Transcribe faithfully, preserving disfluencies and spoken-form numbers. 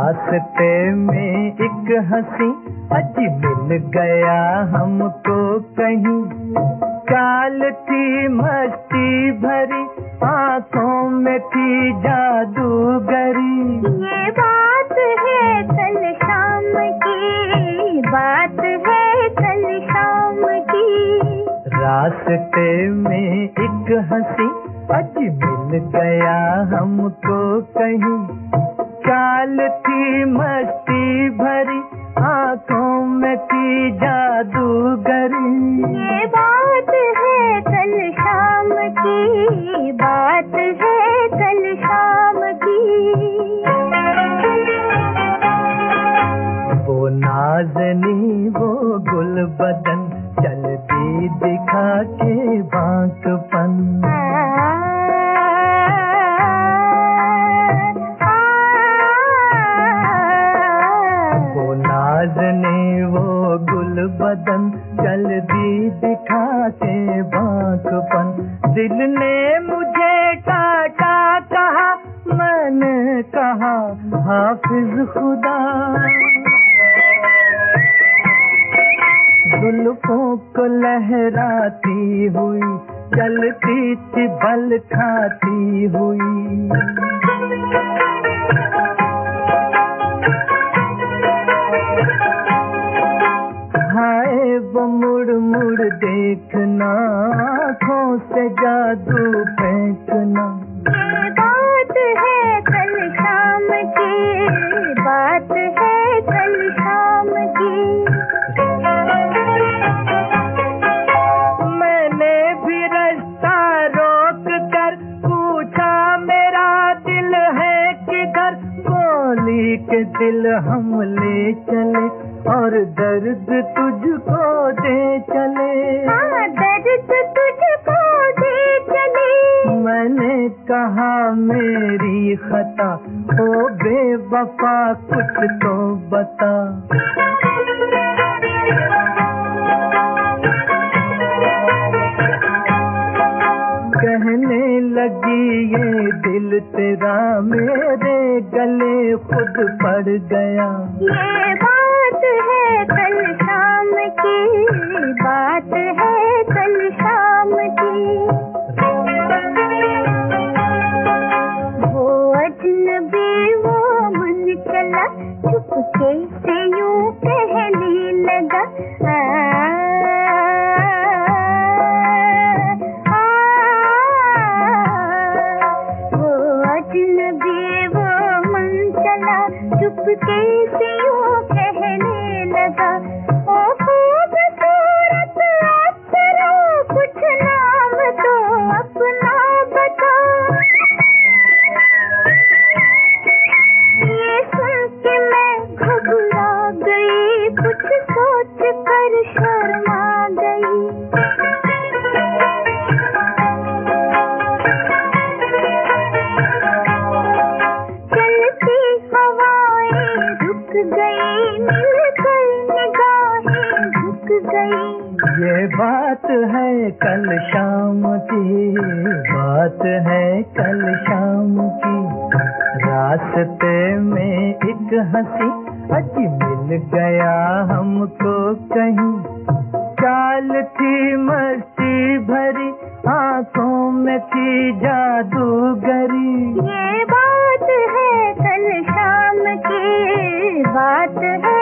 रास्ते में एक हंसी अजी मिल गया हमको कहीं, चाल थी मस्ती भरी, आंखों में थी जादूगरी। ये बात है कल शाम की, बात है कल शाम की। रास्ते में एक हंसी अजी मिल गया हमको कहीं, चाल थी मस्ती भरी, आंखों में थी जादूगरी। ये बात है कल शाम की, बात है कल शाम की। वो नाज़नी वो गुल बदन, चलती दिखा के बांकपन। नाज़नी वो गुल बदन, जल्दी दिखा के बांकपन। दिल ने मुझे काटा कहा, मैंने कहा हाफिज खुदा। जुल्फों को लहराती हुई, चलती थी बल खाती हुई। हाय वो मुड़ मुड़ देखना, आँखों से जादू फेंकना। ये बात है कल शाम की, बात है कल शाम की। मैंने भी रास्ता रोक कर पूछा, मेरा दिल है किधर? बोली के दिल हम ले चले और दर्द तुझको दे चले। हाँ, दर्द तुझको दे चले। मैंने कहा मेरी खता, ओ बेवफा कुछ तो बता। कहने लगी ये दिल तेरा मेरे गले खुद पड़ गया। ये बात है कल शाम की, बात है कल शाम की। वो अजनबी वो मन चला, चुपके से यूं कहने लगा। चुपके से यूं कहने लगा, ओ खूबसूरत अप्सरा, कुछ नाम तो अपना बता। ये सुन के मैं घबरा गई, कुछ सोच कर शर्मा गई। ये बात है कल शाम की, बात है कल शाम की। रास्ते में एक हंसी अजी मिल गया हमको कहीं, चाल थी मस्ती भरी, आंखों में थी जादूगरी। ये बात है कल शाम की, बात है